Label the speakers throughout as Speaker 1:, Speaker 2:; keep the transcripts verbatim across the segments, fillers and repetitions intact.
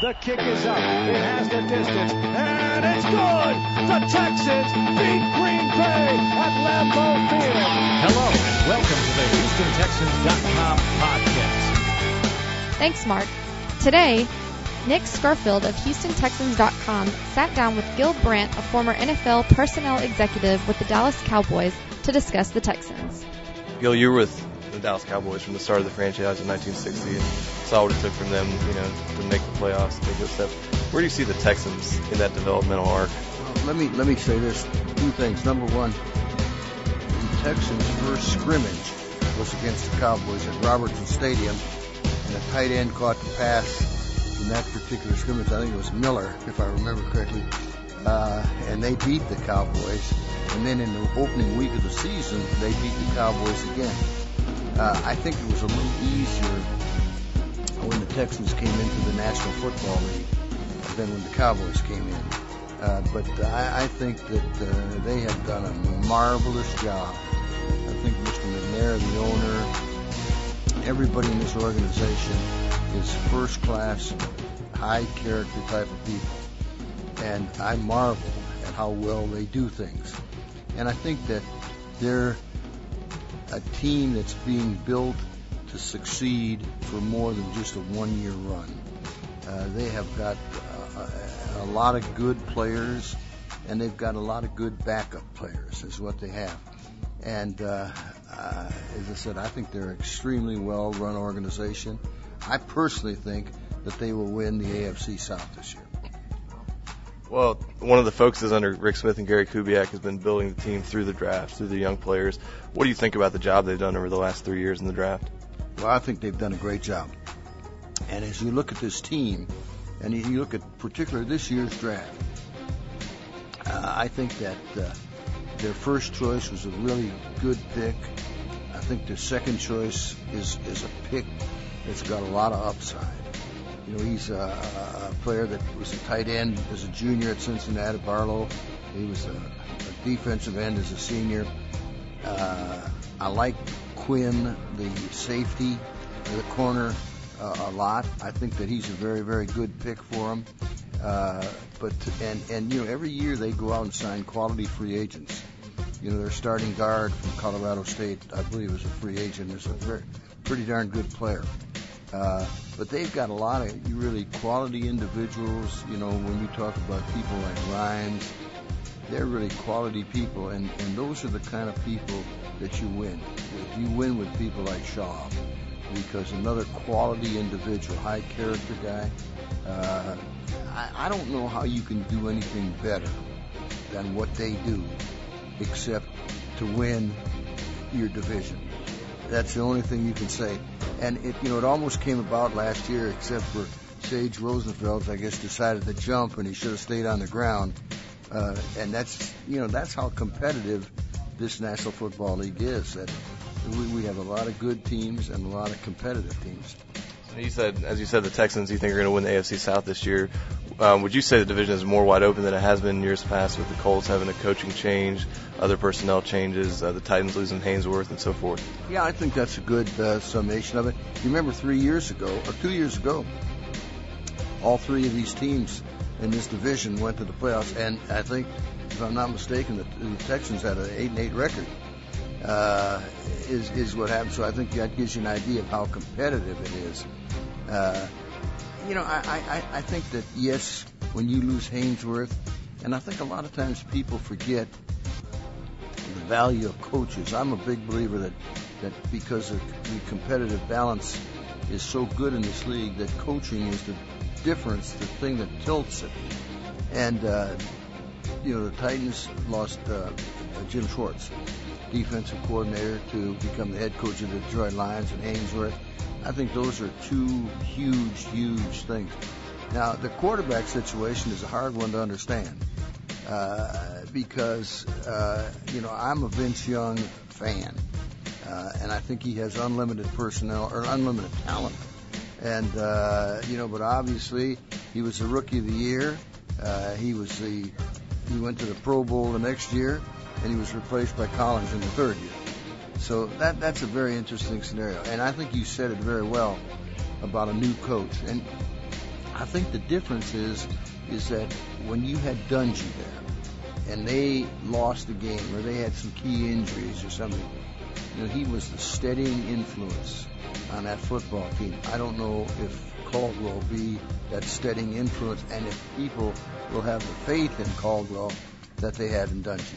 Speaker 1: The kick is up. It has the distance. And it's good. The Texans beat Green Bay at Lambeau Field. Hello and welcome to the Houston Texans dot com podcast.
Speaker 2: Thanks, Mark. Today, Nick Scurfield of Houston Texans dot com sat down with Gil Brandt, a former N F L personnel executive with the Dallas Cowboys, to discuss the Texans.
Speaker 3: Gil, you were with the Dallas Cowboys from the start of the franchise in nineteen sixty and saw what it took from them, you know, to make the playoffs, take those steps. Where do you see the Texans in that developmental arc?
Speaker 4: Well, let me let me say this: two things. Number one, the Texans' first scrimmage was against the Cowboys at Robertson Stadium, and a tight end caught the pass in that particular scrimmage. I think it was Miller, if I remember correctly, uh, and they beat the Cowboys. And then in the opening week of the season, they beat the Cowboys again. Uh, I think it was a little easier when the Texans came into the National Football League than when the Cowboys came in. Uh, but I, I think that uh, they have done a marvelous job. I think Mister McNair, the owner, everybody in this organization is first-class, high-character type of people. And I marvel at how well they do things. And I think that they're a team that's being built to succeed for more than just a one-year run. Uh, they have got uh, a, a lot of good players, and they've got a lot of good backup players is what they have. And uh, uh, as I said, I think they're an extremely well-run organization. I personally think that they will win the A F C South this year.
Speaker 3: Well, one of the focuses under Rick Smith and Gary Kubiak has been building the team through the draft, through the young players. What do you think about the job they've done over the last three years in the draft?
Speaker 4: Well, I think they've done a great job. And as you look at this team, and you look at particularly this year's draft, uh, I think that uh, their first choice was a really good pick. I think their second choice is, is a pick that's got a lot of upside. You know, he's a, a player that was a tight end as a junior at Cincinnati, Barlow. He was a, a defensive end as a senior. Uh, I like Quinn, the safety, the corner, uh, a lot. I think that he's a very, very good pick for him. Uh, but and and you know, every year they go out and sign quality free agents. You know, their starting guard from Colorado State, I believe, was a free agent. Is a very, pretty darn good player. Uh, but they've got a lot of really quality individuals. You know, when you talk about people like Rhymes, they're really quality people, and, and those are the kind of people that you win. You win with people like Shaw, because another quality individual, high character guy. Uh, I, I don't know how you can do anything better than what they do, except to win your division. That's the only thing you can say. And it, you know, it almost came about last year, except for Sage Rosenfeld, I guess, decided to jump, and he should have stayed on the ground. Uh, and that's, you know, that's how competitive this National Football League is. That we, we have a lot of good teams and a lot of competitive teams.
Speaker 3: You said, as you said, the Texans, you think are going to win the A F C South this year. Um, would you say the division is more wide open than it has been in years past, with the Colts having a coaching change, other personnel changes, uh, the Titans losing Haynesworth, and so forth?
Speaker 4: Yeah, I think that's a good uh, summation of it. You remember three years ago, or two years ago, all three of these teams in this division went to the playoffs, and I think, if I'm not mistaken, the, the Texans had an eight and eight record. Uh, is is what happened. So I think that gives you an idea of how competitive it is. Uh, you know, I, I, I think that, yes, when you lose Haynesworth, and I think a lot of times people forget the value of coaches. I'm a big believer that, that because of the competitive balance is so good in this league, that coaching is the difference, the thing that tilts it. And, uh, you know, the Titans lost uh, Jim Schwartz, defensive coordinator, to become the head coach of the Detroit Lions, and Haynesworth. I think those are two huge, huge things. Now, the quarterback situation is a hard one to understand uh, because, uh, you know, I'm a Vince Young fan, uh, and I think he has unlimited personnel or unlimited talent. And, uh, you know, but obviously he was the Rookie of the Year. Uh, he was the he went to the Pro Bowl the next year, and he was replaced by Collins in the third year. So that that's a very interesting scenario. And I think you said it very well about a new coach. And I think the difference is is that when you had Dungy there and they lost the game or they had some key injuries or something, you know, he was the steadying influence on that football team. I don't know if Caldwell will be that steadying influence and if people will have the faith in Caldwell that they had in Dungy.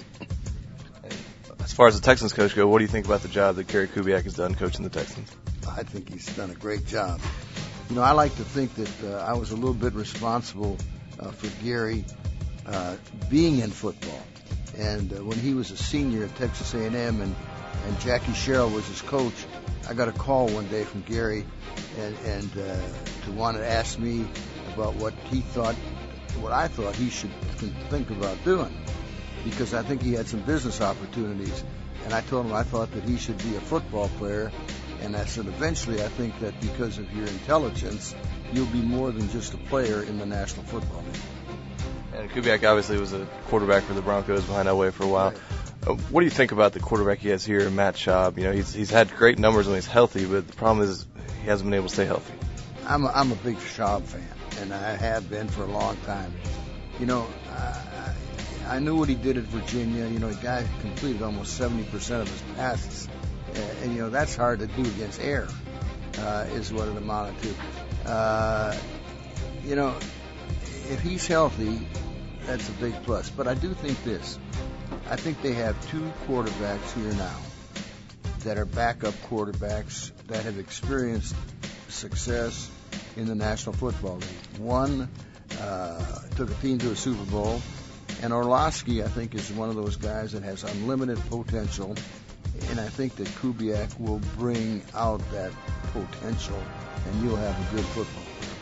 Speaker 3: As far as the Texans coach go, what do you think about the job that Gary Kubiak has done coaching the Texans?
Speaker 4: I think he's done a great job. You know, I like to think that uh, I was a little bit responsible uh, for Gary uh, being in football. And uh, when he was a senior at Texas A and M and, and Jackie Sherrill was his coach, I got a call one day from Gary and, and uh, to want to ask me about what he thought, what I thought he should think about doing, because I think he had some business opportunities. And I told him I thought that he should be a football player. And I said, eventually, I think that because of your intelligence, you'll be more than just a player in the National Football League.
Speaker 3: And Kubiak obviously was a quarterback for the Broncos behind Elway for a while.
Speaker 4: Right.
Speaker 3: Uh, what do you think about the quarterback he has here, Matt Schaub? You know, he's he's had great numbers when he's healthy, but the problem is he hasn't been able to stay healthy.
Speaker 4: I'm a, I'm a big Schaub fan, and I have been for a long time. You know, I, I knew what he did at Virginia. You know, the guy completed almost seventy percent of his passes. And, and, you know, that's hard to do against air, uh, is what it amounted to. Uh, you know, if he's healthy, that's a big plus. But I do think this. I think they have two quarterbacks here now that are backup quarterbacks that have experienced success in the National Football League. One uh, took a team to a Super Bowl, and Orlovsky, I think, is one of those guys that has unlimited potential. And I think that Kubiak will bring out that potential, and you'll have a good football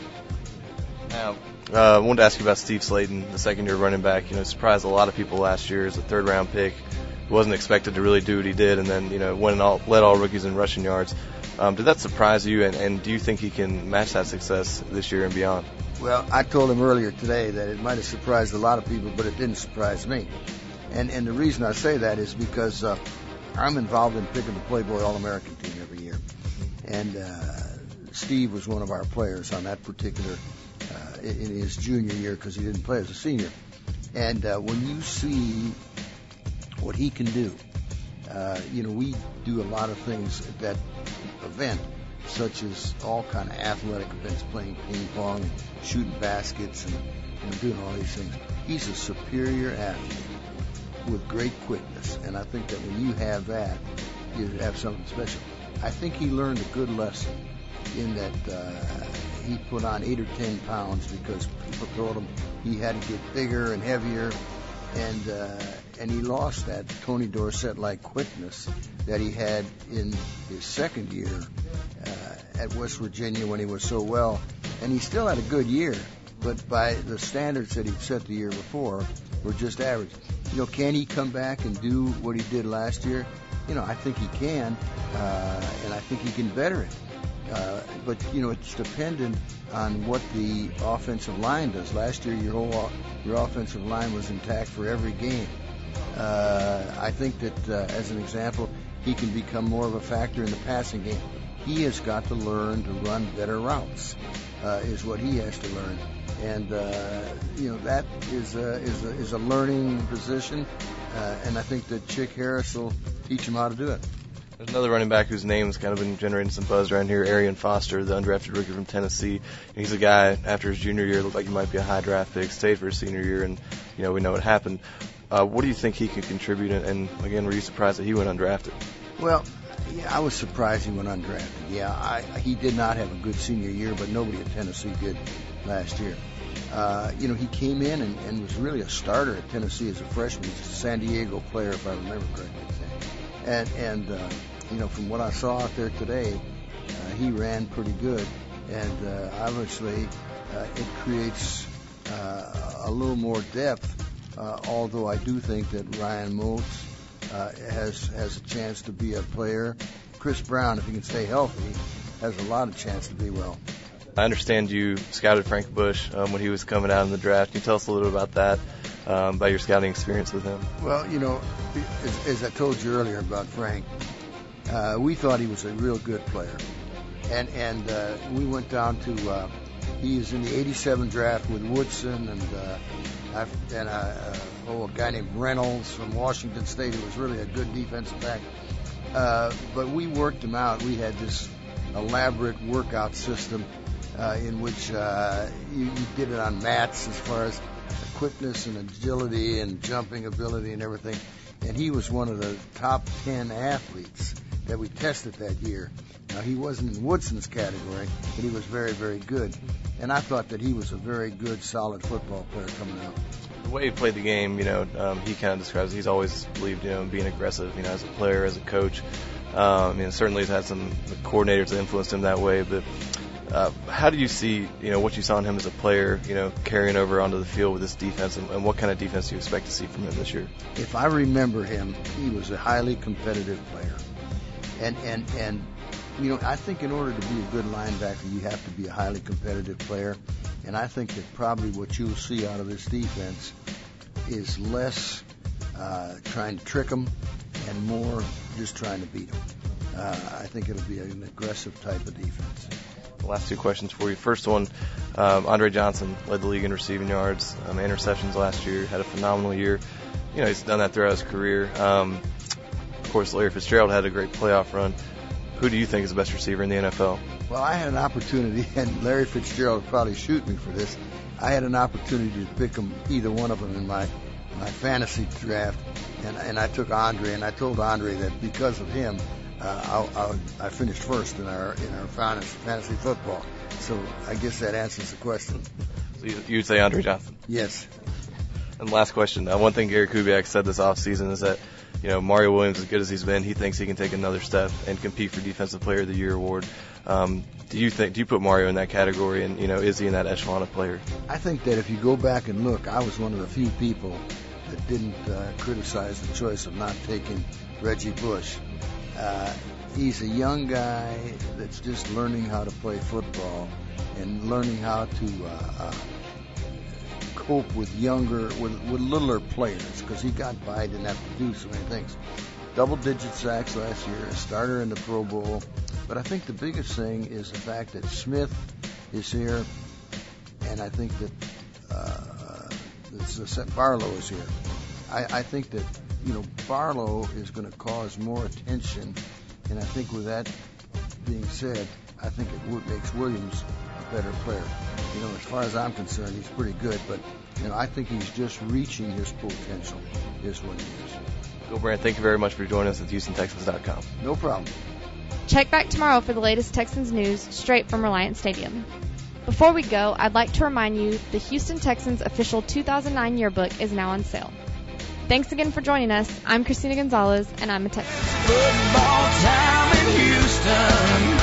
Speaker 4: player.
Speaker 3: Now, uh, I wanted to ask you about Steve Slayton, the second-year running back. You know, surprised a lot of people last year as a third-round pick. Wasn't expected to really do what he did, and then, you know, went and all, led all rookies in rushing yards. Um, did that surprise you, and, and do you think he can match that success this year and beyond?
Speaker 4: Well, I told him earlier today that it might have surprised a lot of people, but it didn't surprise me. And and the reason I say that is because uh, I'm involved in picking the Playboy All-American team every year. And uh, Steve was one of our players on that particular, uh, in, in his junior year, because he didn't play as a senior. And uh, when you see what he can do, uh, you know, we do a lot of things at that event, such as all kind of athletic events, playing ping pong and shooting baskets and, and doing all these things. He's a superior athlete with great quickness, and I think that when you have that, you have something special. I think he learned a good lesson in that uh, he put on eight or ten pounds because people told him he had to get bigger and heavier, and uh, and he lost that Tony Dorsett-like quickness that he had in his second year uh, at West Virginia when he was so well, and he still had a good year, but by the standards that he'd set the year before were just average. You know, can he come back and do what he did last year? You know, I think he can, uh, and I think he can better it. Uh, but, you know, it's dependent on what the offensive line does. Last year, your whole your offensive line was intact for every game. Uh, I think that, uh, as an example, he can become more of a factor in the passing game. He has got to learn to run better routes, uh, is what he has to learn. And, uh, you know, that is a, is a, is a learning position, uh, and I think that Chick Harris will teach him how to do it.
Speaker 3: There's another running back whose name's kind of been generating some buzz around here, Arian Foster, the undrafted rookie from Tennessee. He's a guy, after his junior year, looked like he might be a high draft pick, stayed for his senior year, and, you know, we know what happened. Uh, what do you think he can contribute? And, and, again, were you surprised that he went undrafted?
Speaker 4: Well, yeah, I was surprised he went undrafted. Yeah, I, he did not have a good senior year, but nobody at Tennessee did last year. Uh, you know, he came in and, and was really a starter at Tennessee as a freshman. He's a San Diego player, if I remember correctly. And, and uh, you know, from what I saw out there today, uh, he ran pretty good. And uh, obviously, uh, it creates uh, a little more depth, uh, although I do think that Ryan Moats uh, has, has a chance to be a player. Chris Brown, if he can stay healthy, has a lot of chance to be well.
Speaker 3: I understand you scouted Frank Bush um, when he was coming out in the draft. Can you tell us a little bit about that, um, about your scouting experience with him?
Speaker 4: Well, you know, as, as I told you earlier about Frank, uh, we thought he was a real good player. And and uh, we went down to uh, He is in the eighty-seven draft with Woodson and uh, I, and uh, uh, oh, a guy named Reynolds from Washington State who was really a good defensive back. Uh, but we worked him out. We had this elaborate workout system uh, in which uh, you, you did it on mats as far as quickness and agility and jumping ability and everything. And he was one of the top ten athletes that we tested that year. Now, he wasn't in Woodson's category, but he was very, very good. And I thought that he was a very good, solid football player coming out.
Speaker 3: The way he played the game, you know, um, he kind of describes, he's always believed, you know, in being aggressive, you know, as a player, as a coach. Um, and certainly he's had some coordinators that influenced him that way. But uh, how do you see, you know, what you saw in him as a player, you know, carrying over onto the field with this defense, and, and what kind of defense do you expect to see from him this year?
Speaker 4: If I remember him, he was a highly competitive player. And, and, and, you know, I think in order to be a good linebacker, you have to be a highly competitive player. And I think that probably what you'll see out of this defense is less uh, trying to trick them and more just trying to beat them. Uh, I think it'll be an aggressive type of defense.
Speaker 3: The last two questions for you. First one, um, Andre Johnson led the league in receiving yards, um, interceptions last year, had a phenomenal year. You know, he's done that throughout his career. Um, of course, Larry Fitzgerald had a great playoff run. Who do you think is the best receiver in the N F L?
Speaker 4: Well, I had an opportunity, and Larry Fitzgerald would probably shoot me for this. I had an opportunity to pick them, either one of them, in my my fantasy draft, and and I took Andre, and I told Andre that because of him, uh, I'll, I'll, I finished first in our in our fantasy, fantasy football. So I guess that answers the question.
Speaker 3: So you, you'd say Andre Johnson?
Speaker 4: Yes.
Speaker 3: And last question. Uh, one thing Gary Kubiak said this offseason is that, you know, Mario Williams, as good as he's been, he thinks he can take another step and compete for Defensive Player of the Year award. Um, do you think, do you put Mario in that category, and, you know, is he in that echelon of player?
Speaker 4: I think that if you go back and look, I was one of the few people that didn't uh, criticize the choice of not taking Reggie Bush. Uh, he's a young guy that's just learning how to play football and learning how to uh, uh, cope with younger, with, with littler players, because he got by, didn't have to do so many things. Double-digit sacks last year, a starter in the Pro Bowl. But I think the biggest thing is the fact that Smith is here, and I think that uh, this, uh, Barlow is here. I, I think that, you know, Barlow is going to cause more attention, and I think with that being said, I think it w- makes Williams a better player. You know, as far as I'm concerned, he's pretty good, but, you know, I think he's just reaching his potential is what he is.
Speaker 3: Gil Brandt, thank you very much for joining us at Houston Texans dot com.
Speaker 4: No problem.
Speaker 2: Check back tomorrow for the latest Texans news straight from Reliant Stadium. Before we go, I'd like to remind you the Houston Texans official two thousand nine yearbook is now on sale. Thanks again for joining us. I'm Christina Gonzalez, and I'm a Texan.
Speaker 5: Football time in Houston.